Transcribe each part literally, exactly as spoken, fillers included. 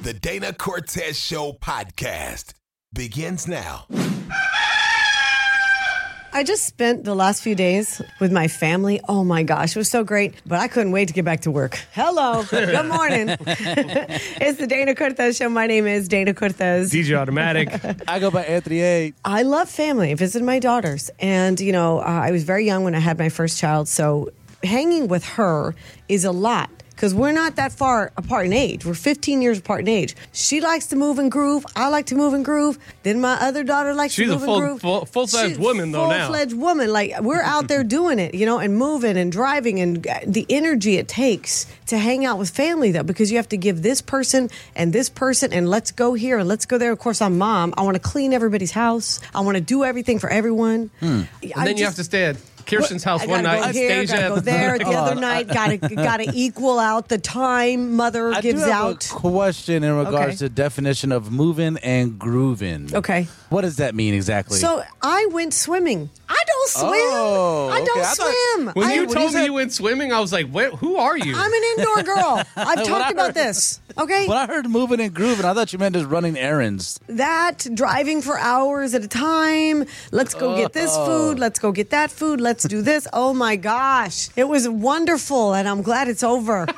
The Dana Cortez Show podcast begins now. I just spent the last few days with my family. Oh my gosh, it was so great. But I couldn't wait to get back to work. Hello. Good morning. It's the Dana Cortez Show. My name is Dana Cortez. D J Automatic. I go by Anthony A. I love family. I visited my daughters. And, you know, uh, I was very young when I had my first child. So hanging with her is a lot. Because we're not that far apart in age. We're fifteen years apart in age. She likes to move and groove. I like to move and groove. Then my other daughter likes She's to move a full, and groove. full, full-fledged She's woman, though, now. Full-fledged woman. Like, we're out there doing it, you know, and moving and driving. And the energy it takes to hang out with family, though, because you have to give this person and this person and let's go here and let's go there. Of course, I'm mom. I want to clean everybody's house. I want to do everything for everyone. Hmm. And I then you just, have to stay at Kirsten's house I one gotta night. Go here, Stasia gotta go at the- there. The other night, gotta gotta equal out the time mother I gives do have out. a question in regards Okay. to definition of moving and grooving. Okay. What does that mean exactly? So I went swimming. I don't swim. Oh, I don't okay. I thought- swim. When I, you when told you me said- you went swimming, I was like, "Wait, who are you?" I'm an indoor girl. I've When talked I about heard- this. Okay. when I heard moving and grooving, I thought you meant just running errands. That, driving for hours at a time. Let's go get this food. Let's go get that food. Let's do this. Oh my gosh. It was wonderful and I'm glad it's over.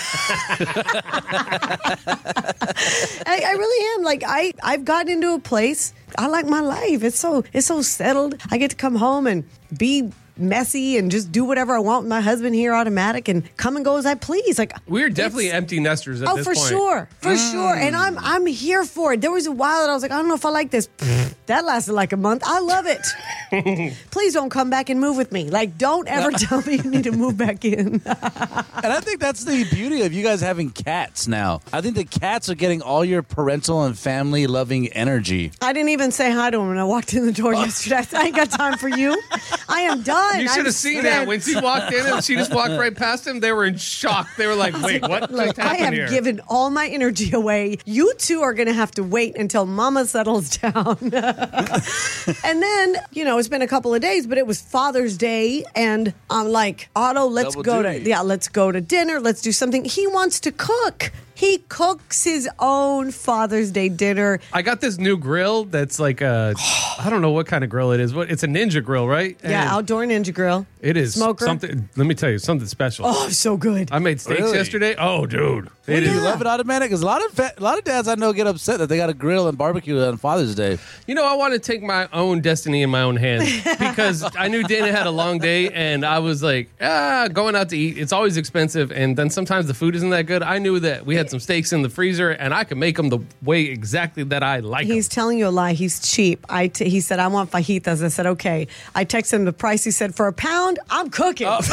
I, I really am. Like I, I've gotten into a place. I like my life. It's so it's so settled. I get to come home and be messy and just do whatever I want with my husband here, automatic, and come and go as I please. Like We're definitely it's- empty nesters at Oh, this for point. sure, for sure, and I'm I'm here for it. There was a while that I was like, I don't know if I like this. That lasted like a month. I love it. Please don't come back and move with me. Like, don't ever tell me you need to move back in. And I think that's the beauty of you guys having cats now. I think the cats are getting all your parental and family loving energy. I didn't even say hi to him when I walked in the door yesterday. I said, I ain't got time for you. I am done. You should I'm have seen spent. that when she walked in and she just walked right past him. They were in shock. They were like, "Wait, what Look, just I happened have here?" given all my energy away. You two are going to have to wait until Mama settles down. And then, you know, it's been a couple of days, but it was Father's Day, and I'm like, Otto, let's Double go duty. to yeah, let's go to dinner. Let's do something. He wants to cook. He cooks his own Father's Day dinner. I got this new grill that's like a, I don't know what kind of grill it is. What It's a Ninja grill, right? Yeah, And outdoor Ninja grill. it is Smoker. something. Let me tell you, something special. Oh, so good. I made steaks Really? yesterday. Oh, dude. Well, It Do is. you love it automatic? Because a lot of fa- a lot of dads I know get upset that they got to grill and barbecue on Father's Day. You know, I want to take my own destiny in my own hands because I knew Dana had a long day and I was like, ah, going out to eat, it's always expensive. And then sometimes the food isn't that good. I knew that we had some steaks in the freezer and I could make them the way exactly that I like He's them. telling you a lie. He's cheap. I t- he said, I want fajitas. I said, okay. I texted him the price. He said, for a pound, I'm cooking. Oh,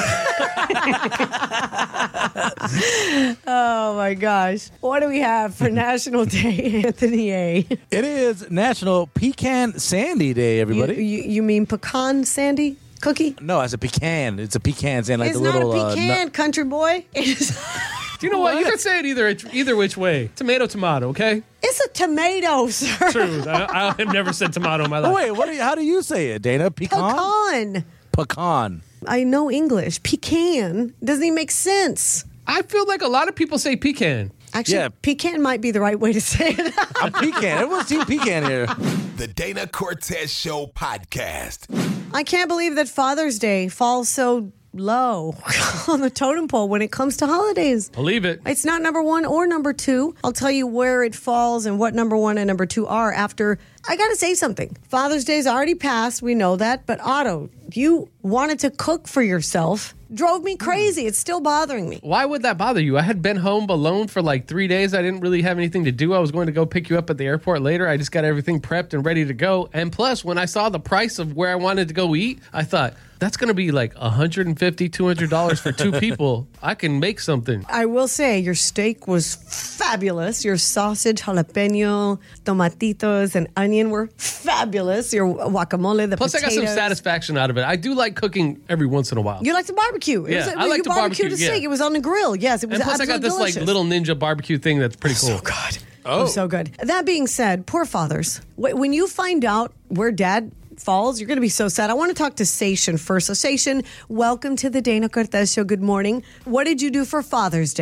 my gosh. What do we have for National Day, Anthony A? It is National Pecan Sandy Day, You, everybody. you, you mean pecan sandy cookie? no, it's a pecan. It's a pecan sandy, like it's the not little a uh, pecan, nut- country boy. It's, Do you know what? You What? can say it either either which way. Tomato, tomato, okay? it's a tomato, sir. True. I, I have never said tomato in my life. Oh, wait, what? Do you, how do you say it, Dana? Pecan. Pecan. Pecan. I know English. Pecan doesn't even make sense. I feel like a lot of people say pecan. Actually, Yeah. pecan might be the right way to say it. I'm pecan. Everyone's team pecan here. The Dana Cortez Show podcast. I can't believe that Father's Day falls so low on the totem pole when it comes to holidays. Believe it. It's not number one or number two. I'll tell you where it falls and what number one and number two are after. I got to say something. Father's Day's already passed. We know that. But Otto, you wanted to cook for yourself. Drove me crazy. It's still bothering me. Why would that bother you? I had been home alone for like three days. I didn't really have anything to do. I was going to go pick you up at the airport later. I just got everything prepped and ready to go. And plus, when I saw the price of where I wanted to go eat, I thought, that's going to be like one hundred fifty dollars, two hundred dollars for two people. I can make something. I will say your steak was fabulous. Your sausage, jalapeno, tomatitos, and onion were fabulous. Your guacamole, the Plus, potatoes. I got some satisfaction out of it. I do like cooking every once in a while. You like to barbecue. It Yeah, was, I like you to barbecued barbecue, a steak. yeah. It was on the grill. Yes, it was And plus, I got absolutely this delicious. like little ninja barbecue thing that's pretty cool. So good. Oh. So good. That being said, poor fathers. Wh- When you find out where dad falls, you're going to be so sad. I want to talk to Sation first. So, Sation, welcome to the Dana Cortez Show. Good morning. What did you do for Father's Day?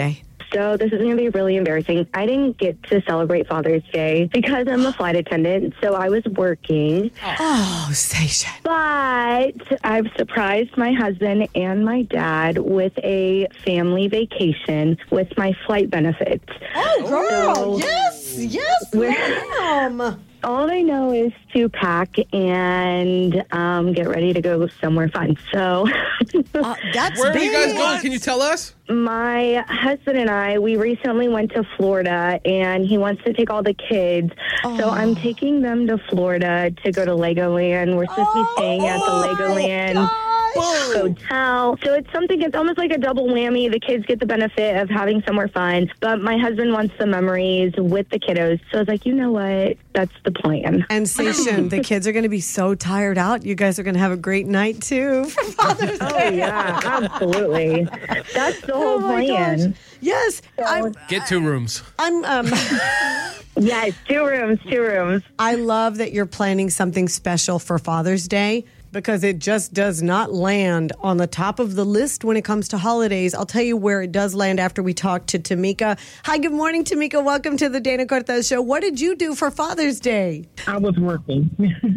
So this is going to be really embarrassing. I didn't get to celebrate Father's Day because I'm a flight attendant, so I was working. Oh, Station. But I've surprised my husband and my dad with a family vacation with my flight benefits. Oh, girl. So- yes, yes, ma'am. All I know is to pack and um, get ready to go somewhere fun. So Uh, that's Where are big. you guys going? Can you tell us? my husband and I, we recently went to Florida, and he wants to take all the kids. So I'm taking them to Florida to go to Legoland. We're supposed to be staying at the Legoland hotel. So it's something, it's almost like a double whammy. The kids get the benefit of having somewhere fun, but my husband wants the memories with the kiddos. So I was like, you know what? That's the plan. And Station, the kids are going to be so tired out. You guys are going to have a great night, too, for Father's Oh, Day. yeah, absolutely. That's the whole Oh, my plan. gosh. Yes. I'm, Get two rooms. I'm, um, Yes, two rooms, two rooms. I love that you're planning something special for Father's Day, because it just does not land on the top of the list when it comes to holidays. I'll tell you where it does land after we talk to Tamika. Hi, good morning, Tamika. Welcome to the Dana Cortez Show. What did you do for Father's Day? I was working.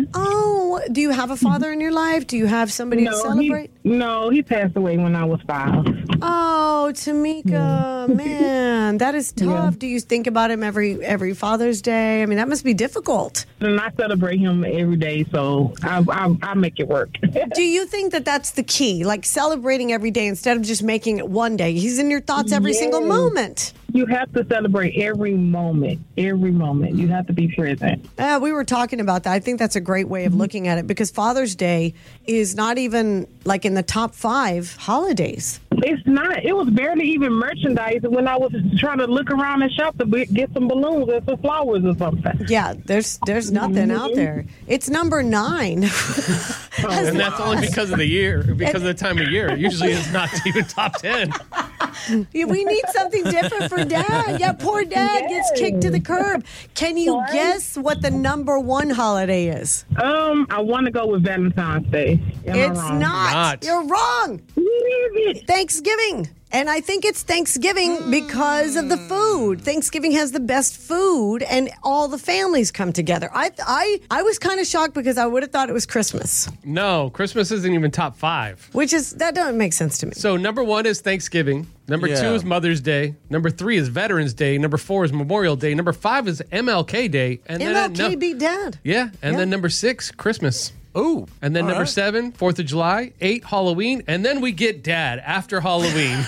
Oh, do you have a father in your life? Do you have somebody to no, celebrate? he, no, he passed away when I was five. Oh, Tamika, man, that is tough. Do you think about him every every Father's Day? I mean, that must be difficult. And I celebrate him every day, so I, I, I make it work. Do you think that that's the key? Like celebrating every day instead of just making it one day? He's in your thoughts every single Yes. moment. You have to celebrate every moment, every moment. You have to be present. Uh, we were talking about that. I think that's a great way of looking at it, because Father's Day is not even like in the top five holidays. It's not. It was barely even merchandise when I was trying to look around and shop to be- get some balloons and some flowers or something. Yeah, there's there's nothing out there. It's number nine. And that's only because of the year, because of the time of year. Usually it's not even top ten. We need something different for Dad. Yeah, poor Dad gets kicked to the curb. Can you guess what the number one holiday is? Um, I want to go with Valentine's Day. Am I It's wrong? not. Not. You're wrong. What is it? Thanksgiving. And I think it's Thanksgiving because of the food. Thanksgiving has the best food, and all the families come together. I I, I was kind of shocked because I would have thought it was Christmas, No, Christmas isn't even top five. which is, that doesn't make sense to me. So number one is Thanksgiving. Number Yeah. two is Mother's Day. Number three is Veterans Day. Number four is Memorial Day. Number five is M L K Day. And M then L at K no- beat Dad. Yeah, and Yeah. then number six, Christmas. Ooh. And then All number right. seven, Fourth of July. Eight, Halloween. And then we get Dad after Halloween.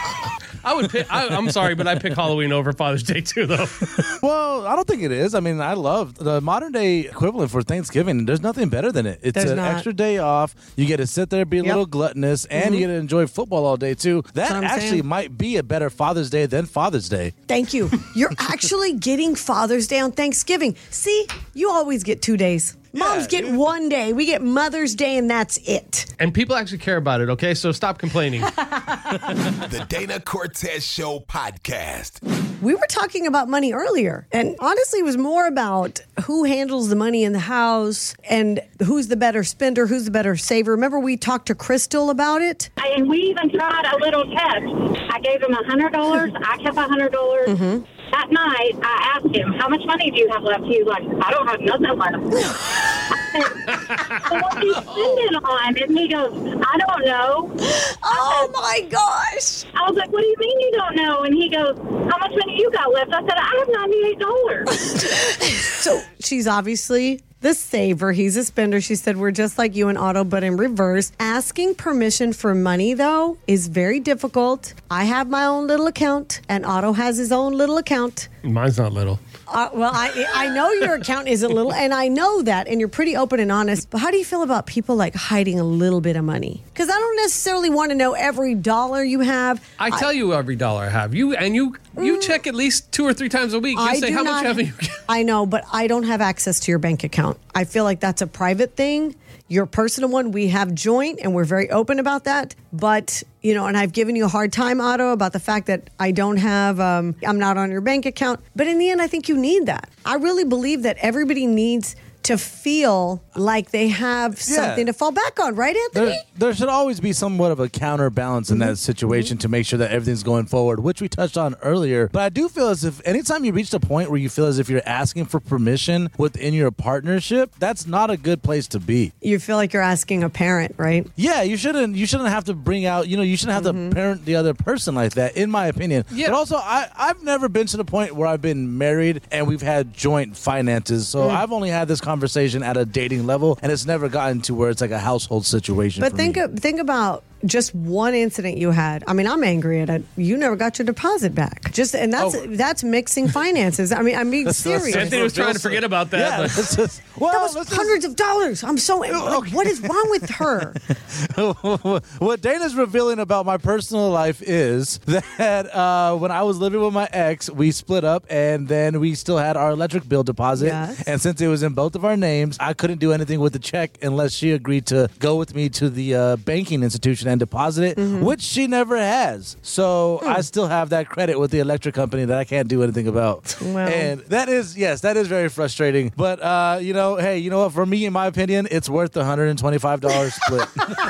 I would pick, I, I'm sorry, but I pick Halloween over Father's Day too, though. Well, I don't think it is. I mean, I love the modern day equivalent for Thanksgiving. There's nothing better than it. It's There's an not. extra day off. You get to sit there, be a Yep. little gluttonous, and you get to enjoy football all day too. That what I'm actually saying. might be a better Father's Day than Father's Day. Thank you. You're actually getting Father's Day on Thanksgiving. See, you always get two days. Moms get one day. We get Mother's Day, and that's it. And people actually care about it, okay? So stop complaining. The Dana Cortez Show podcast. We were talking about money earlier, and honestly, it was more about who handles the money in the house and who's the better spender, who's the better saver. Remember, we talked to Crystal about it? And we even tried a little test. I gave him one hundred dollars. I kept one hundred dollars. Mm-hmm. That night, I asked him, how much money do you have left? He was like, I don't have nothing left. I said, well, what do you spend it on? And he goes, I don't know. Oh my gosh! I was like, what do you mean you don't know? And he goes, how much money you got left? I said, I have ninety-eight dollars. So she's obviously the saver. He's a spender. She said, we're just like you and Otto, but in reverse. Asking permission for money, though, is very difficult. I have my own little account, and Otto has his own little account. Mine's not little. Uh, well, I I know your account isn't little, and I know that, and you're pretty open and honest. But how do you feel about people like hiding a little bit of money? Because I don't necessarily want to know every dollar you have. I tell you every dollar I have. You and you you check at least two or three times a week. You I say do how not, much have you. I know, but I don't have access to your bank account. I feel like that's a private thing. Your personal one, we have joint, and we're very open about that. But, you know, and I've given you a hard time, Otto, about the fact that I don't have, um, I'm not on your bank account. But in the end, I think you need that. I really believe that everybody needs to feel like they have something to fall back on, right, Anthony? There, there should always be somewhat of a counterbalance in that situation to make sure that everything's going forward, which we touched on earlier. But I do feel as if anytime you reach a point where you feel as if you're asking for permission within your partnership, that's not a good place to be. You feel like you're asking a parent, right? Yeah, you shouldn't. You shouldn't have to bring out. You know, you shouldn't have Mm-hmm. to parent the other person like that. In my opinion. Yeah. But also, I I've never been to the point where I've been married and we've had joint finances. So Mm. I've only had this conversation at a dating level, and it's never gotten to where it's like a household situation. But for think me. of, think about just one incident you had. I mean, I'm angry at it. You never got your deposit back. Just and that's Oh. that's mixing finances. I mean, I'm being serious. Anthony was trying to forget about that. Yeah, but- let's just, well, That was let's just- hundreds of dollars. I'm so. Like, what is wrong with her? what Dana's revealing about my personal life is that uh, when I was living with my ex, we split up and then we still had our electric bill deposit. Yes. And since it was in both of our names, I couldn't do anything with the check unless she agreed to go with me to the uh, banking institution and deposit it, Mm-hmm. which she never has. So Hmm. I still have that credit with the electric company that I can't do anything about. Well. And that is, yes, that is very frustrating. But, uh, you know, hey, you know what? For me, in my opinion, it's worth the one hundred twenty-five dollars split.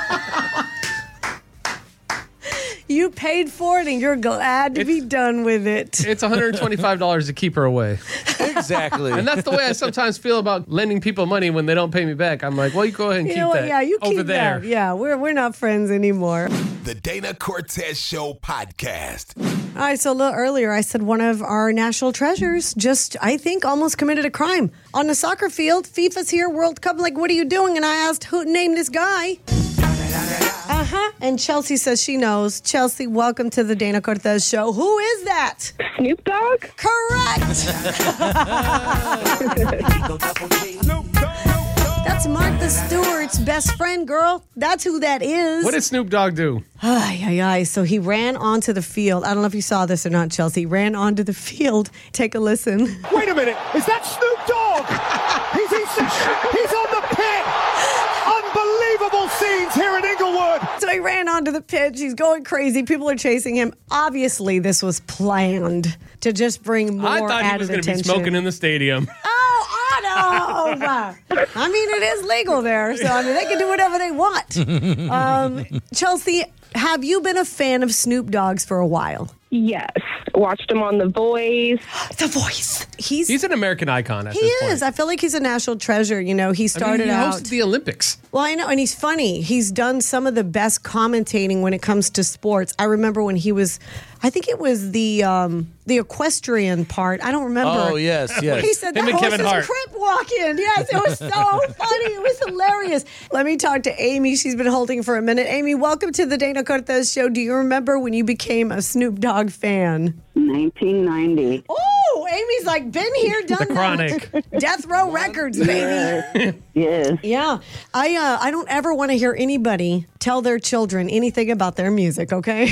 You paid for it, and you're glad to be done with it. It's one hundred twenty-five dollars to keep her away. Exactly. And that's the way I sometimes feel about lending people money when they don't pay me back. I'm like, well, you go ahead and You keep know what? that Yeah, you over keep there. that. Yeah, we're we're not friends anymore. The Dana Cortez Show podcast. All right, so a little earlier, I said one of our national treasures just, I think, almost committed a crime on the soccer field. FIFA's here, World Cup. Like, what are you doing? And I asked, who named this guy? Uh huh. And Chelsea says she knows. Chelsea, welcome to the Dana Cortez Show. Who is that? Snoop Dogg? Correct. That's Martha Stewart's best friend, girl. That's who that is. What did Snoop Dogg do? Ay, ay, ay. So he ran onto the field. I don't know if you saw this or not, Chelsea. He ran onto the field. Take a listen. Wait a minute. Is that Snoop Dogg? He's, he's, he's on the pit. Unbelievable scenes here in Inglewood. So he ran onto the pitch. He's going crazy. People are chasing him. Obviously, this was planned to just bring more I thought he added was going to be attention. smoking in the stadium. Oh, Otto! I mean, it is legal there, so I mean, they can do whatever they want. Um, Chelsea, have you been a fan of Snoop Dogg's for a while? Yes. Watched him on The Voice. The Voice. He's He's an American icon at he this point. is. I feel like he's a national treasure. You know, he I mean, started he out. hosted the Olympics. Well, I know, and he's funny. He's done some of the best commentating when it comes to sports. I remember when he was, I think it was the um, the equestrian part. I don't remember. Oh, yes, yes. He said Him that and horse Kevin is Hart. crip walking. Yes, it was so funny. It was hilarious. Let me talk to Amy. She's been holding for a minute. Amy, welcome to the Dana Cortez Show. Do you remember when you became a Snoop Dogg fan? nineteen ninety. Oh, Amy's like been here, done The that. Chronic. Death Row Records, baby. Yes. Yes. Yeah, I uh, I don't ever want to hear anybody tell their children anything about their music. Okay.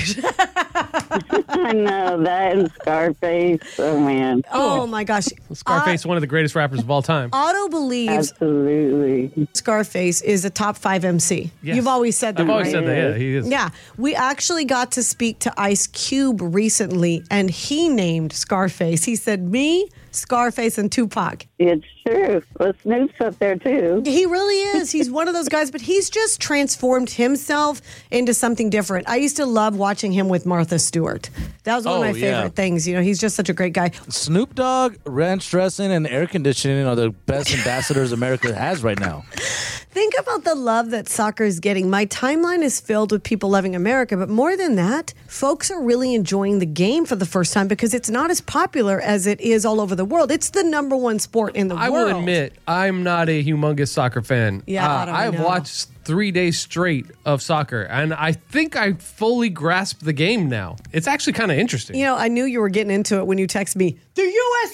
I know that and Scarface. Oh man. Oh my gosh, Scarface, one of the greatest rappers of all time. Otto believes Absolutely. Scarface is a top five M C. Yes. You've always said that, I've always right? said that, yeah, he is. Yeah, we actually got to speak to Ice Cube recently, and he named Scarface. He said, me, Scarface, and Tupac. It's true. Well, Snoop's up there too. He really is. He's one of those guys, but he's just transformed himself into something different. I used to love watching him with Martha Stewart. That was one Oh, of my yeah. favorite things. You know, he's just such a great guy. Snoop Dogg, ranch dressing, and air conditioning are the best ambassadors America has right now. Think about the love that soccer is getting. My timeline is filled with people loving America, but more than that, folks are really enjoying the game for the first time because it's not as popular as it is all over the world. It's the number one sport in the I world. will admit, I'm not a humongous soccer fan. Yeah, Uh, I don't I've know. watched three days straight of soccer, and I think I fully grasp the game now. It's actually kind of interesting. You know, I knew you were getting into it when you texted me, the U S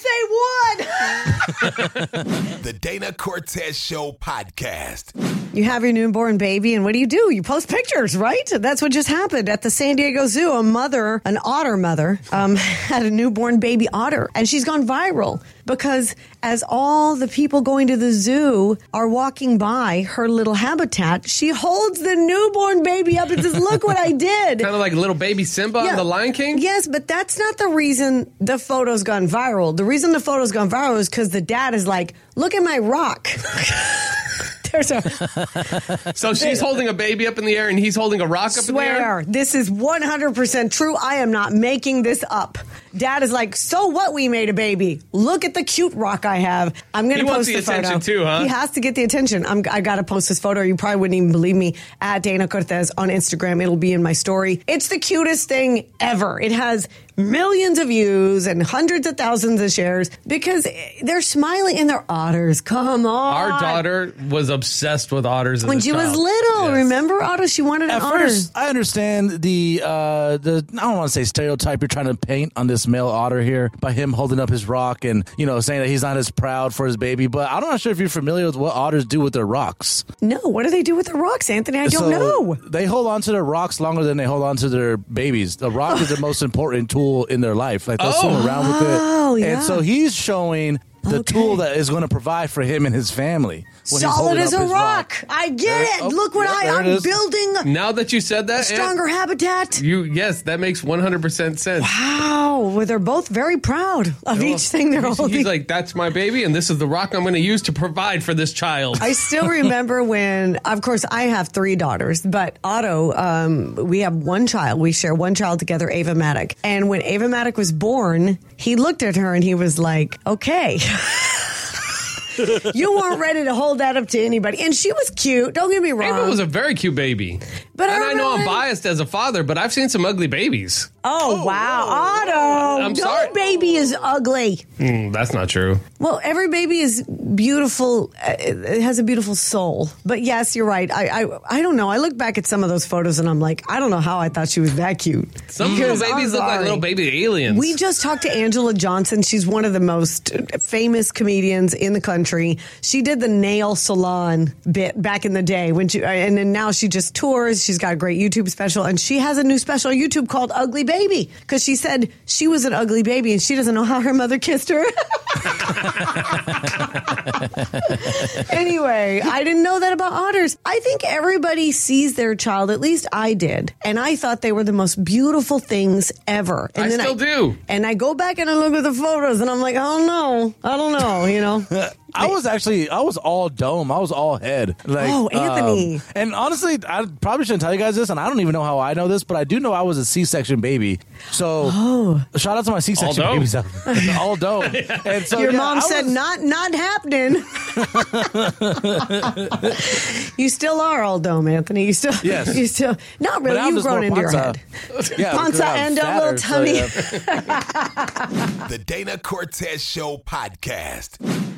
A won! The Dana Cortez Show podcast. You have your newborn baby, and what do you do? You post pictures, right? That's what just happened at the San Diego Zoo. A mother, an otter mother, um, had a newborn baby otter, and she's gone viral because as all the people going to the zoo are walking by her little habitat, she holds the newborn baby up and says, look what I did. Kind of like little baby Simba Yeah. on The Lion King? Yes, but that's not the reason the photo's gone viral. The reason the photo's gone viral is because the dad is like, look at my rock. There's a So she's holding a baby up in the air and he's holding a rock up in the air? swear, this is one hundred percent true. I am not making this up. Dad is like, so what, we made a baby? Look at the cute rock I have. I'm going He to wants post the the photo. attention too, huh? He has to get the attention. I'm, I got to post this photo. You probably wouldn't even believe me. At Dana Cortez on Instagram. It'll be in my story. It's the cutest thing ever. It has millions of views and hundreds of thousands of shares because they're smiling and they're otters. Come on. Our daughter was obsessed with otters as When a she was child. little, Yes. remember Otto? She wanted an At otter. first, I understand the uh, the I don't want to say stereotype you're trying to paint on this male otter here by him holding up his rock and you know saying that he's not as proud for his baby. But I'm not sure if you're familiar with what otters do with their rocks. No, what do they do with the rocks, Anthony? I don't So, know. They hold on to their rocks longer than they hold on to their babies. The rock is the most important tool in their life. Like they'll Oh. swim around with it. Oh, yeah. And so he's showing the Okay. tool that is going to provide for him and his family. when he's Solid holding as up a his rock. I get There- it. oh, Look what yeah, I, there it I'm is. building. Now that you said that, A stronger Ant, habitat. you yes, that makes one hundred percent sense. Wow. Well, they're both very proud of each thing they're he's, holding. he's like, that's my baby, and this is the rock I'm going to use to provide for this child. I still remember when, of course, I have three daughters, but Otto, um, we have one child. We share one child together, Ava Maddock. And when Ava Maddock was born, he looked at her and he was like, okay. You weren't ready to hold that up to anybody. And she was cute. Don't get me wrong. Ava was a very cute baby. But I and I, know I'm remember- biased as a father, but I've seen some ugly babies. oh, wow. Otto. I'm no sorry. baby is ugly. Mm, that's not true. Well, every baby is beautiful. uh, It has a beautiful soul. But yes, you're right. I, I I don't know. I look back at some of those photos and I'm like, I don't know how I thought she was that cute. Some little Because I'm babies look like sorry. little baby aliens. We just talked to Angela Johnson. She's one of the most famous comedians in the country. She did the nail salon bit back in the day when she, and then now she just tours. She's got a great YouTube special, and she has a new special on YouTube called Ugly Baby because she said she was an ugly baby and she doesn't know how her mother kissed her. Anyway, I didn't know that about otters. I think everybody sees their child, at least I did, and I thought they were the most beautiful things ever. And I then still do. And I go back and I look at the photos and I'm like, oh no, I don't know, you know. I was actually, I was all dome. I was all head. Like, Oh, Anthony. um, and honestly, I probably shouldn't tell you guys this, and I don't even know how I know this, but I do know I was a C-section baby. So, Oh. shout out to my C-section All dome. babies. out there. All dome. And so, Your yeah, mom I said was- not not happening. You still are all dome, Anthony. You still Yes. you still not But really. I'm You've just grown more into your panza. head. Yeah, Panza because I'm and a little fatter, so, tummy. yeah. The Dana Cortez Show podcast.